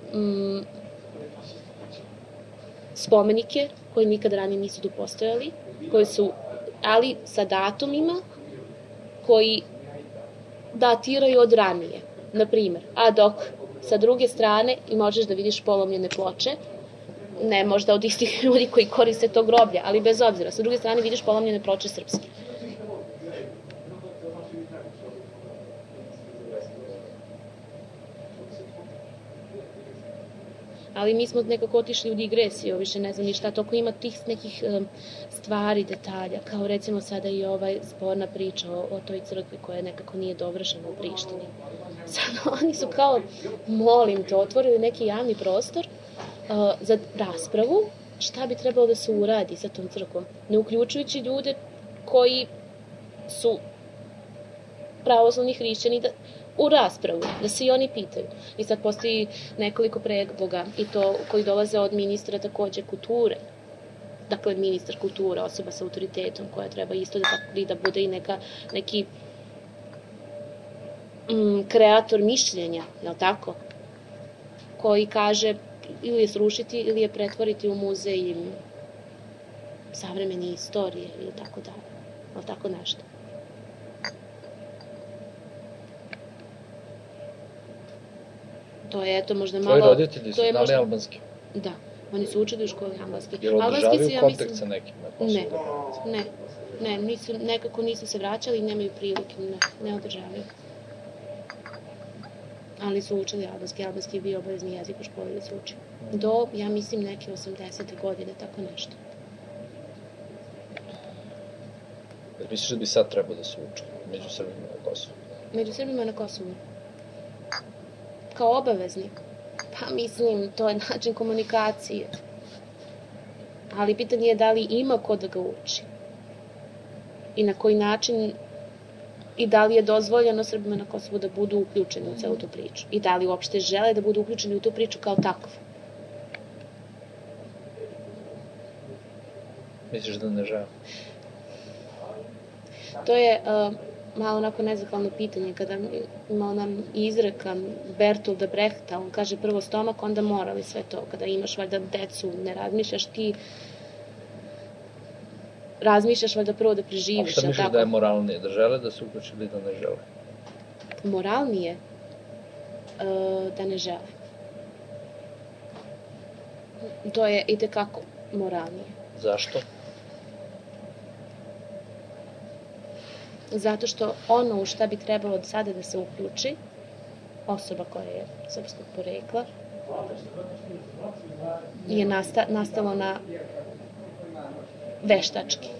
C: spomenike koji nikad ranije nisu tu postojali, koji su, ali sa datumima koji datiraju od ranije, na primer. A dok sa druge strane i možeš da vidiš polomljene ploče, ne možda od istih ljudi koji koriste to groblje, ali bez obzira, sa druge strane vidiš polomljene ploče srpske. Ali mi smo nekako otišli u digresiju, više ne znam ni šta, toliko ima tih nekih stvari, detalja, kao recimo sada i sporna priča o toj crkvi koja nekako nije dovršena u Prištini. Sad oni su kao, molim te, otvorili neki javni prostor za raspravu šta bi trebalo da se uradi sa tom crkvom, ne uključujući ljude koji su pravoslavni hrišćani, u raspravu, da se i oni pitaju. I sad postoji nekoliko predloga i to koji dolaze od ministra takođe kulture. Dakle, ministar kulture, osoba sa autoritetom koja treba isto da bude i neki kreator mišljenja, je li tako? Koji kaže ili je srušiti ili je pretvoriti u muzej savremene istorije ili tako dalje. Je li tako nešto? To je, eto, možda malo...
D: Tvoji roditelji su znali albanski?
C: Da, oni su učili u školi albanski.
D: Jer održavaju kontakt sa nekim na Kosovo?
C: Ne, nekako nisu se vraćali i nemaju prilike, ne održavaju. Ali su učili albanski. Albanski je bio obavezni jezik u školi da se uči. Do, ja mislim, neke 80. godine, tako nešto.
D: Misliš da bi sad trebao da se uči među Srbima na Kosovu?
C: Među Srbima na Kosovu? Kao obavezni. Pa mislim, to je način komunikacije. Ali pitanje je da li ima ko da ga uči. I na koji način I da li je dozvoljeno Srbima na Kosovu da budu uključeni u celu tu priču? I da li uopšte žele da budu uključeni u tu priču kao takvu?
D: Misliš da ne žele?
C: To je malo onako nezahvalno pitanje, kada ima nam izreka Bertolda Brehta, on kaže prvo stomak, onda moral i sve to. Kada imaš valjda decu, ne razmišljaš ti, razmišljaš valjda prvo da preživiš.
D: A šta misliš da je moralnije, da žele da se uključe ili da ne žele?
C: Moralnije da ne žele. To je itekako moralnije.
D: Zašto?
C: Zato što ono u šta bi trebalo od sada da se uključi osoba koja je srpskog porekla je nastalo na veštački.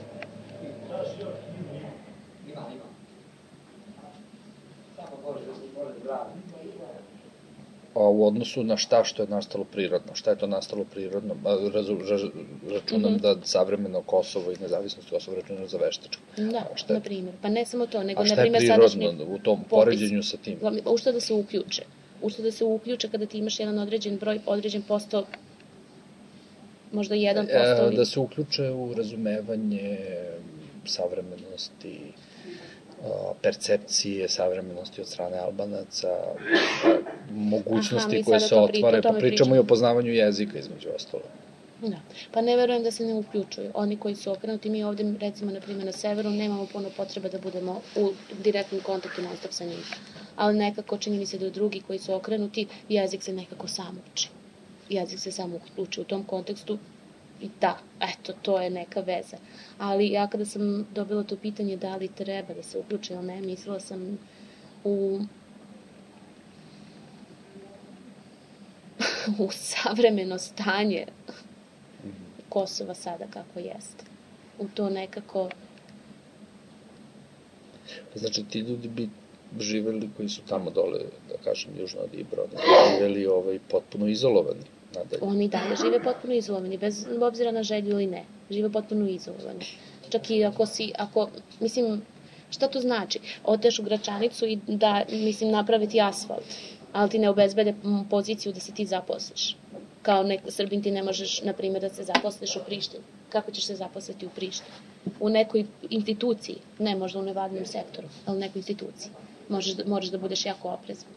D: A u odnosu na šta što je nastalo prirodno? Šta je to nastalo prirodno? Računam da savremeno Kosovo i nezavisnost Kosova računam za veštačko.
C: Da, na primjer. Pa ne samo to, nego
D: na
C: primjer
D: sadašnji popis. A šta je prirodno u tom poređenju sa tim?
C: U što da se uključe? U što da se uključe kada ti imaš jedan određen broj, određen posto, možda 1%.
D: Da se uključe u razumevanje savremenosti, percepcije savremenosti od strane Albanaca, mogućnosti koje se otvare, pa pričamo i o poznavanju jezika između ostalo.
C: Da, pa ne verujem da se ne uključuju. Oni koji su okrenuti, mi ovde, recimo, na primjer, na severu, nemamo puno potreba da budemo u direktnom kontaktu non-stop sa njim. Ali nekako čini mi se da drugi koji su okrenuti, jezik se nekako sam uči. Jezik se sam uči u tom kontekstu. I da, eto, to je neka veza. Ali ja kada sam dobila to pitanje da li treba da se uključi ili ne, mislila sam u savremeno stanje Kosova sada kako jeste. U to nekako...
D: Znači, ti ljudi bi živeli koji su tamo dole, da kažem, južno od Ibroda, živeli potpuno izolovani. Nadalje.
C: Oni dalje žive potpuno izolovani, bez obzira na želju ili ne. Žive potpuno izolovani. Čak i mislim, šta to znači? Odeš u Gračanicu i da, napraviti asfalt, ali ti ne obezbede poziciju da se ti zaposliš. Kao Srbin ti ne možeš, na primjer, da se zaposliš u Prištini. Kako ćeš se zaposliti u Prištini? U nekoj instituciji, ne možda u nevladinom sektoru, ali u nekoj instituciji. Možeš da budeš jako oprezan.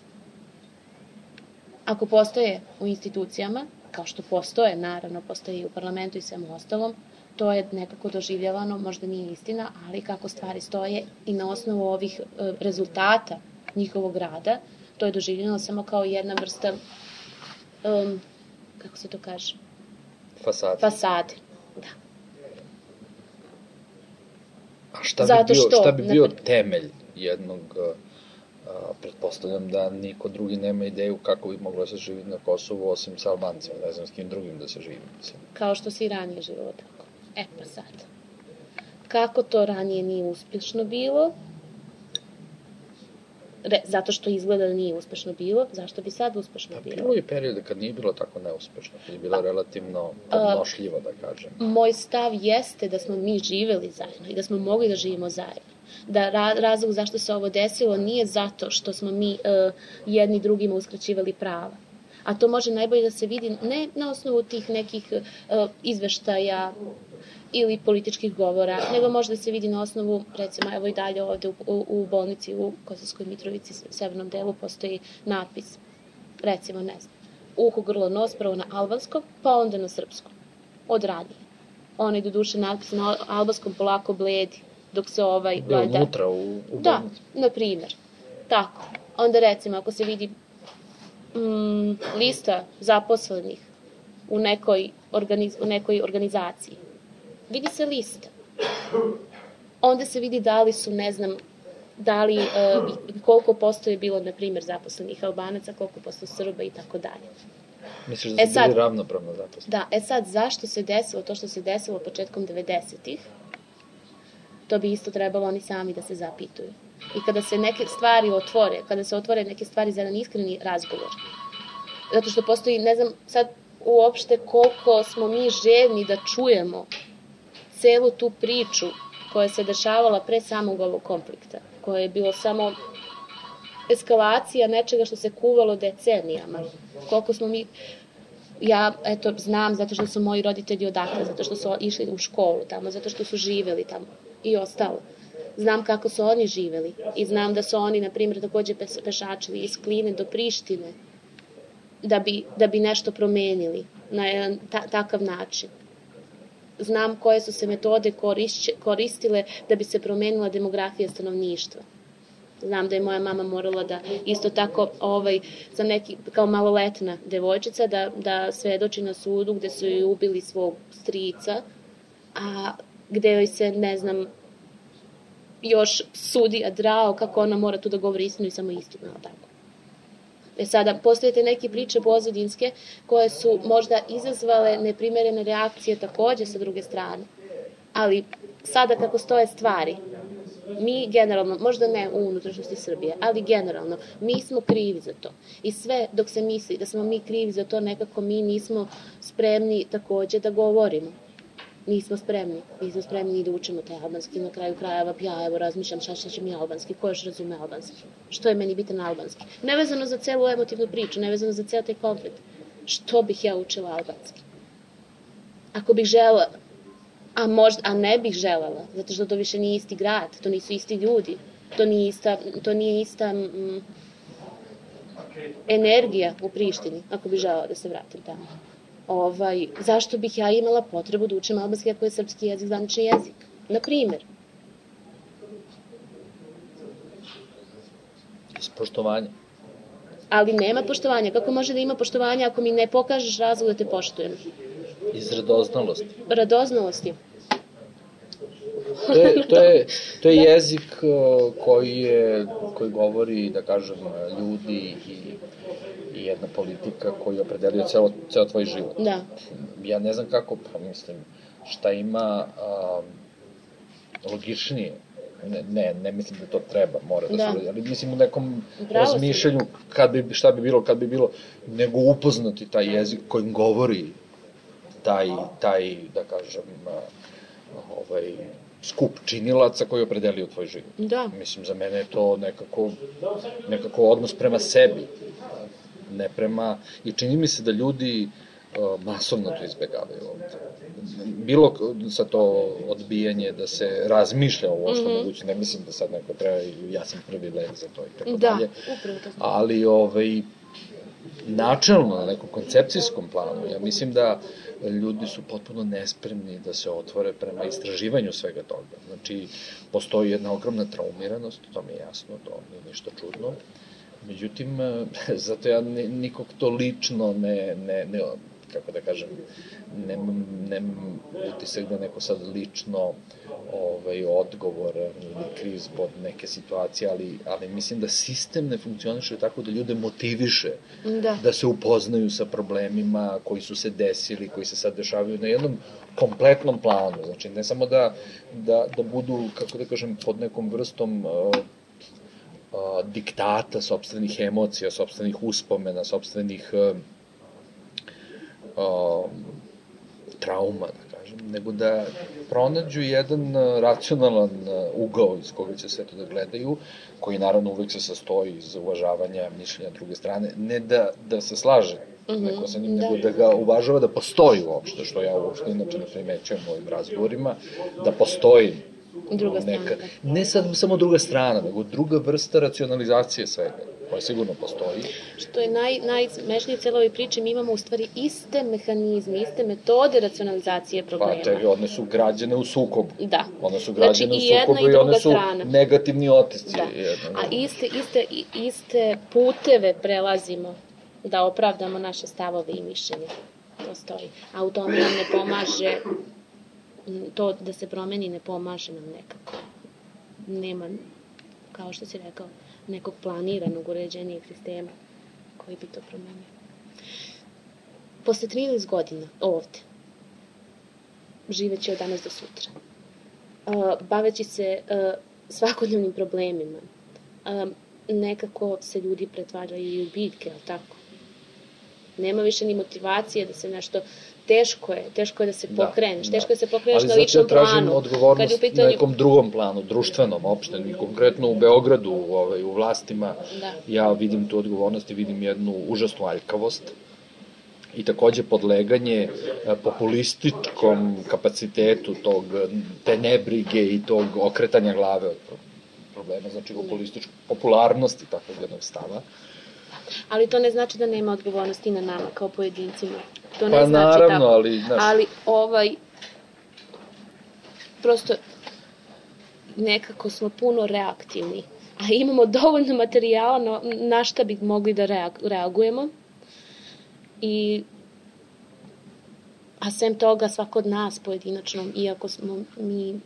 C: Ako postoje u institucijama, kao što postoje, naravno, postoje i u parlamentu i svemu ostalom, to je nekako doživljavano, možda nije istina, ali kako stvari stoje i na osnovu ovih rezultata njihovog rada, to je doživljeno samo kao jedna vrsta, kako se to kaže? Fasade. Da.
D: A šta bi bio temelj jednog... pretpostavljam da niko drugi nema ideju kako bi moglo da se živi na Kosovu osim sa Albancima, ne znam s kim drugim da se živi.
C: Kao što se i ranije živilo tako. Pa sad. Kako to ranije nije uspješno bilo? Zato što izgleda da nije uspješno bilo, zašto bi sad uspješno bilo?
D: Bilo je periode kad nije bilo tako neuspješno, kad je bilo relativno podnošljivo, da kažem.
C: Moj stav jeste da smo mi živeli zajedno i da smo mogli da živimo zajedno. Da razlog zašto se ovo desilo nije zato što smo mi jedni drugima uskraćivali prava. A to može najbolje da se vidi ne na osnovu tih nekih izveštaja ili političkih govora, nego može da se vidi na osnovu, recimo, evo i dalje ovde u bolnici u Kosovskoj Mitrovici, severnom delu, postoji natpis, recimo, ne znam, uho, grlo, nos, prvo na albanskom, pa onda na srpskom, od ranije. Onaj do duše natpis na albanskom polako bledi, dok se
D: unutra u bolnici.
C: Da, na primjer. Tako. Onda recimo, ako se vidi lista zaposlenih u nekoj organizaciji, vidi se lista. Onda se vidi da li su, ne znam, koliko posto je bilo, na primjer, zaposlenih Albanaca, koliko posto Srba i tako dalje.
D: Misliš da su bili ravnopravno zaposleni?
C: Da, sad, zašto se desilo to što se desilo početkom 90-ih? To bi isto trebalo oni sami da se zapituju. I kada se neke stvari otvore, kada se otvore neke stvari za jedan iskreni razgovor. Zato što postoji, ne znam sad uopšte koliko smo mi željni da čujemo celu tu priču koja se dešavala pre samog ovog konflikta, koja je bilo samo eskalacija nečega što se kuvalo decenijama. Koliko smo mi... Ja, eto, znam zato što su moji roditelji odakle, zato što su išli u školu tamo, zato što su živeli tamo i ostalo. Znam kako su oni živeli i znam da su oni, na primjer, takođe pešačili iz Kline do Prištine da bi nešto promenili na jedan takav način. Znam koje su se metode koristile da bi se promenila demografija stanovništva. Znam da je moja mama morala da isto tako za neki, kao maloletna devojčica da svedoči na sudu gde su joj ubili svog strica, a gde joj se, ne znam, još sudija drao kako ona mora tu da govori istinu i samo istinu, tako. Sada, postojite neke priče pozadinske koje su možda izazvale neprimerene reakcije takođe sa druge strane. Ali sada kako stoje stvari, mi generalno, možda ne u unutrašnjosti Srbije, ali generalno, mi smo krivi za to. I sve dok se misli da smo mi krivi za to, nekako mi nismo spremni takođe da govorimo. Nismo spremni ni da učimo taj albanski, na kraju krajeva ja evo razmišljam šta će mi albanski, ko još razume albanski, što je meni bitan albanski. Nevezano za celu emotivnu priču, nevezano za ceo taj konflikt, što bih ja učila albanski? Ako bih želela, a ne bih želela, zato što to više nije isti grad, to nisu isti ljudi, to nije ista energija u Prištini, ako bih želela da se vratim tamo. Zašto bih ja imala potrebu da učim albanski ako je srpski jezik zvanični jezik? Na primer.
D: Iz poštovanja.
C: Ali nema poštovanja. Kako može da ima poštovanja ako mi ne pokažeš razlog da te poštujem?
D: Iz radoznalosti.
C: Radoznalosti.
D: To je jezik koji govori, da kažem, ljudi i jedna politika koju opredeljuje ceo tvoj život.
C: Da.
D: Ja ne znam kako, mislim, šta ima logičnije. Ne mislim da to treba, mora da se uradi, ali mislim u nekom razmišljanju šta bi bilo kad bi bilo, nego upoznati taj jezik kojim govori taj, da kažem, skup činilaca koji opredelio tvoj život.
C: Da.
D: Mislim, za mene je to nekako odnos prema sebi, ne prema... I čini mi se da ljudi masovno to izbegavaju ovde. Bilo sa to odbijanje da se razmišlja o što moguće, ne mislim da sad neko treba, ja sam prvi lek za to i tako dalje.
C: Upravo to.
D: Ali načelno, na nekom koncepcijskom planu, ja mislim da ljudi su potpuno nespremni da se otvore prema istraživanju svega toga. Znači, postoji jedna ogromna traumiranost, to mi je jasno, to nije ništa čudno. Međutim, zato ja nikog to lično ne kako da kažem, nemam utisak da neko sad lično odgovoran ili kriv zbog neke situacije, ali mislim da sistem ne funkcioniše tako da ljude motiviše da se upoznaju sa problemima koji su se desili, koji se sad dešavaju na jednom kompletnom planu. Znači, ne samo da budu, kako da kažem, pod nekom vrstom diktata, sopstvenih emocija, sopstvenih uspomena, sopstvenih trauma, da kažem, nego da pronađu jedan racionalan ugao iz koga će sve to da gledaju, koji naravno uvek se sastoji iz uvažavanja mišljenja druge strane, ne da se slaže neko sa njim, nego da ga uvažava da postoji uopšte, što ja uopšte inače ne primećujem u ovim razgovorima, da postoji
C: druga strana.
D: Ne sad samo druga strana, nego druga vrsta racionalizacije svega, koja sigurno postoji.
C: Što je najsmešnije cijelo ovoj priče, mi imamo u stvari iste mehanizme, iste metode racionalizacije problema.
D: Pa one su građene u sukobu.
C: Da.
D: One su građene u sukobu i one su negativni otisci.
C: A iste puteve prelazimo da opravdamo naše stavove i mišljenje. To stoji. A u tome nam ne pomaže to da se promeni, ne pomaže nam nekako. Nema, kao što si rekao, nekog planiranog uređenijeg sistema koji bi to promenio. Posle 13 godina ovde, živeći od danas do sutra, baveći se svakodnevnim problemima, nekako se ljudi pretvaraju i u biljke, ali tako? Nema više ni motivacije da se nešto teško je da se pokreneš, teško je da se pokreneš na
D: ličnom
C: ličnom planu.
D: Ali zato ja tražim odgovornost na nekom drugom planu, društvenom, opštenom, i konkretno u Beogradu, u vlastima, ja vidim tu odgovornost i vidim jednu užasnu aljkavost i takođe podleganje populističkom kapacitetu te nebrige i tog okretanja glave od problema, znači popularnosti takvog jednog stava.
C: Ali to ne znači da nema odgovornosti na nama kao pojedincima. To ne
D: pa
C: znači
D: naravno,
C: tako. Ali prosto nekako smo puno reaktivni, a imamo dovoljno materijala na šta bi mogli da reagujemo. A sem toga svako od nas pojedinačno, iako smo mi,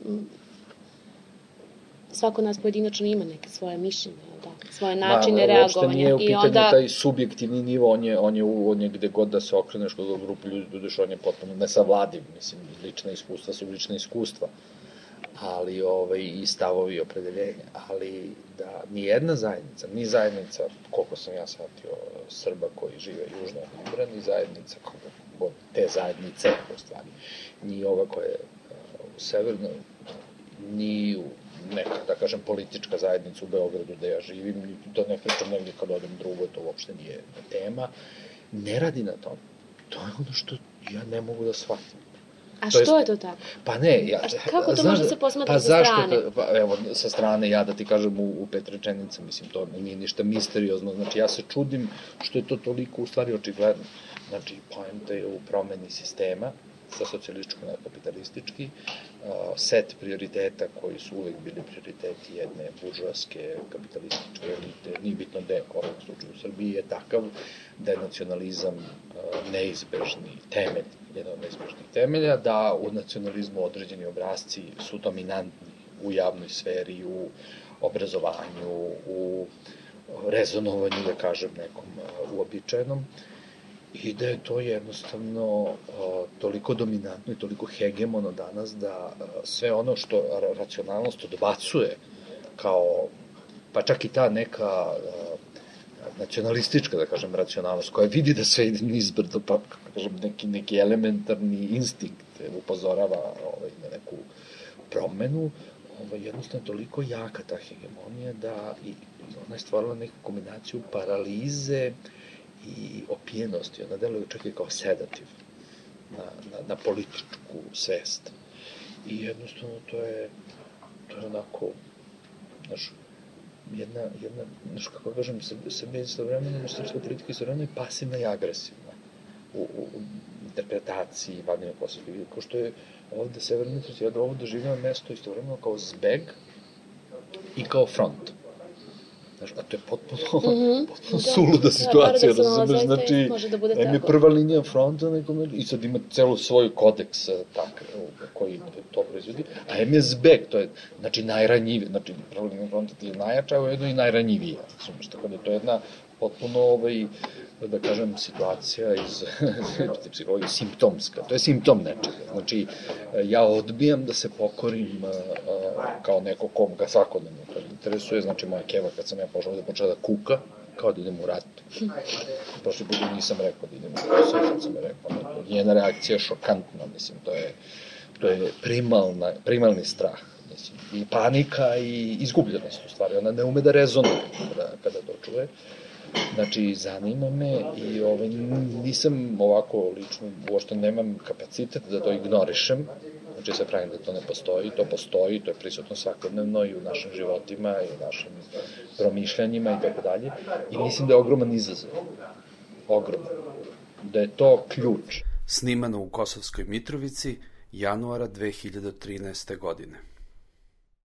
C: svako od nas pojedinačno ima neke svoje mišljenje, svoje načine reagovanja.
D: Uopšte nije u pitanju taj subjektivni nivo, on je gde god da se okreneš, kod grupu ljudi budeš, on je potpuno nesavladiv, mislim, lična iskustva su lična iskustva, ali i stavovi i opredeljenja, ali da nijedna zajednica, ni zajednica, koliko sam ja shvatio, Srba koji žive južno od Ibra, ni zajednica, koliko te zajednice, u stvari, ni ova koja je u severnoj, ni u neka, da kažem, politička zajednica u Beogradu gde ja živim, to ne pričam negdje kad odem drugo, to uopšte nije tema, ne radi na tom. To je ono što ja ne mogu da shvatim.
C: A što je to tako?
D: Pa ne,
C: kako to može se posmatra sa strane?
D: Evo, sa strane, ja da ti kažem u 5 rečenica, mislim, to nije ništa misteriozno, znači ja se čudim što je to toliko u stvari očigledno. Znači, poenta je u promeni sistema, sa socijalističko na kapitalistički, set prioriteta koji su uvek bili prioriteti jedne buržoaske kapitalističke elite, nije bitno gde, ovog slučaju u Srbiji, je takav da je nacionalizam neizbežni temelj, jedan od neizbežnih temelja, da u nacionalizmu određeni obrazci su dominantni u javnoj sferi, u obrazovanju, u rezonovanju, da kažem, nekom uobičajenom, i da je to jednostavno toliko dominantno i toliko hegemono danas da sve ono što racionalnost odbacuje kao, pa čak i ta neka nacionalistička, da kažem, racionalnost koja vidi da sve ide nizbrdo, pa kažem, neki elementarni instinkt upozorava na neku promenu, jednostavno toliko jaka ta hegemonija da i ona je stvarila neku kombinaciju paralize i opijenosti. Ona deluje čak i kao sedativ na političku svest. I jednostavno to je onako, znaš, jedna, kako kažem, Srbija istovremeno, srpska politika istovremeno je pasivna i agresivna u interpretaciji bavljanja kosovskih, kao što je ovde Severna Mitrovica, ja ovo doživljam mesto istovremeno kao zbeg i kao front. Znaš, a to je potpuno suluda situacija, razumeš, znači, je prva linija fronta i sad ima celu svoj kodeks koji to proizvodi, a je zbeg, to je, znači, najranjivije, znači, prva linija fronta ti je najjača, a jedno i najranjivija, razumeš, tako da to je jedna potpuno, da kažem, situacija iz psihologije, simptomska, to je simptom nečega, znači, ja odbijam da se pokorim kao neko koga svakodnevno to interesuje, znači, moja keva kad sam ja pošao da počela da kuka, kao da idem u rat. Prošli put nisam rekao da idem u Kosovo, sad sam je rekao, njena reakcija je šokantna, mislim, to je primalni strah, mislim, i panika i izgubljenost, u stvari, ona ne ume da rezonuje kada to čuje. Znači, zanima me i nisam ovako lično, uopšte nemam kapacitet da to ignorišem, znači se pravim da to ne postoji, to postoji, to je prisutno svakodnevno i u našim životima i u našim promišljanjima i tako dalje. I mislim da je ogroman izazov. Ogroman. Da je to ključ.
B: Snimano u Kosovskoj Mitrovici, januara 2013. godine.